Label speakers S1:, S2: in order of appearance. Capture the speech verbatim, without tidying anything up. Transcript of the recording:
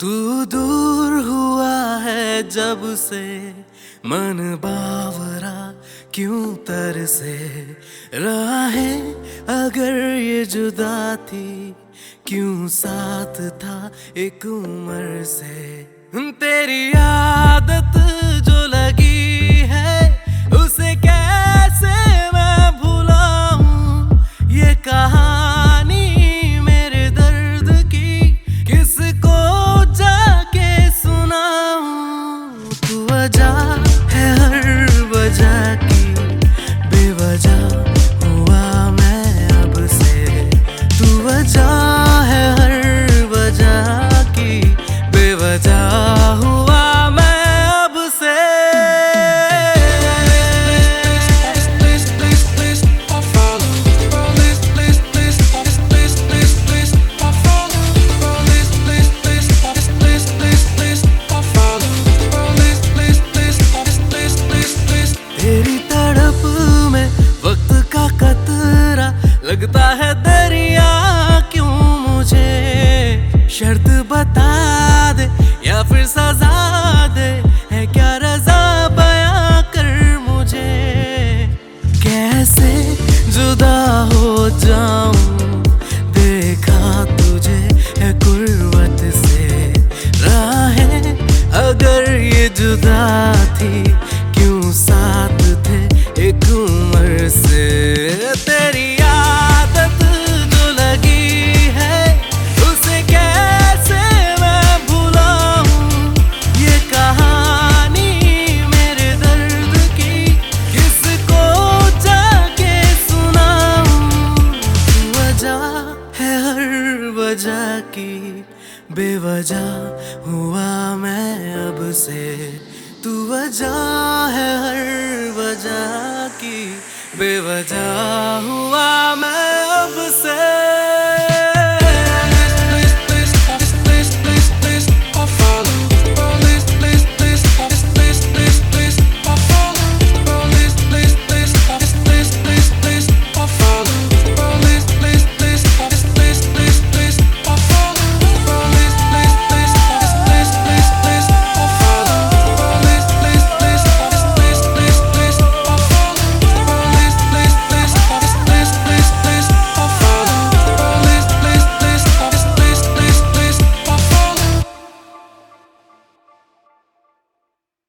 S1: तू दूर हुआ है जब से मन बावरा क्यों तरसे। राहें अगर ये जुदा थी क्यों साथ था एक उम्र से। तेरी आदत जो लगी है उसे कैसे मैं भुलाऊं। ये कहानी मेरे दर्द की किसको जाके सुनाऊं। तू वजह है हर वजह की बेवजह हुआ मैं अब से। तू वजह है हर वजह की बेवजह हुआ मैं अब से। तेरी तड़प में वक्त का कतरा लगता है दरिया क्यों मुझे। शर्त बता दे या फिर सजा दे है क्या रजा बयां कर मुझे। कैसे जुदा हो जाऊं देखा तुझे है कुर्बत से। राहें अगर ये जुदा थी क्यों साथ थे एक उम्र से। तेरी आदत जो लगी है उसे कैसे मैं भुलाऊं। ये कहानी मेरे दर्द की किसको जाके सुनाऊं। वजह है हर वजह की बेवजह हुआ मैं अब से। तू वजह है हर वजह की बेवजह हुआ मैं अब से।